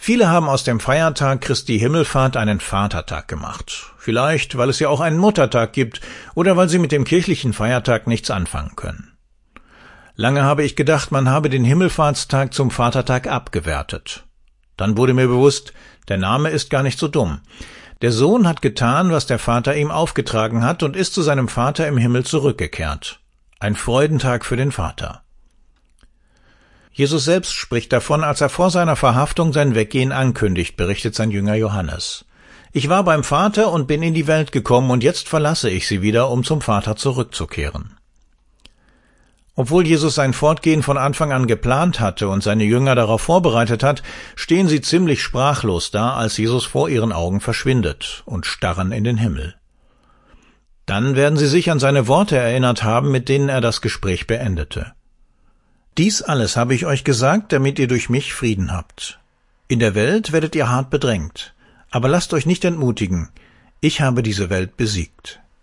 Viele haben aus dem Feiertag Christi Himmelfahrt einen Vatertag gemacht. Vielleicht, weil es ja auch einen Muttertag gibt oder weil sie mit dem kirchlichen Feiertag nichts anfangen können. Lange habe ich gedacht, man habe den Himmelfahrtstag zum Vatertag abgewertet. Dann wurde mir bewusst, der Name ist gar nicht so dumm. Der Sohn hat getan, was der Vater ihm aufgetragen hat und ist zu seinem Vater im Himmel zurückgekehrt. Ein Freudentag für den Vater. Jesus selbst spricht davon, als er vor seiner Verhaftung sein Weggehen ankündigt, berichtet sein Jünger Johannes. Ich war beim Vater und bin in die Welt gekommen, und jetzt verlasse ich sie wieder, um zum Vater zurückzukehren. Obwohl Jesus sein Fortgehen von Anfang an geplant hatte und seine Jünger darauf vorbereitet hat, stehen sie ziemlich sprachlos da, als Jesus vor ihren Augen verschwindet und starren in den Himmel. Dann werden sie sich an seine Worte erinnert haben, mit denen er das Gespräch beendete. Dies alles habe ich euch gesagt, damit ihr durch mich Frieden habt. In der Welt werdet ihr hart bedrängt, aber lasst euch nicht entmutigen, ich habe diese Welt besiegt.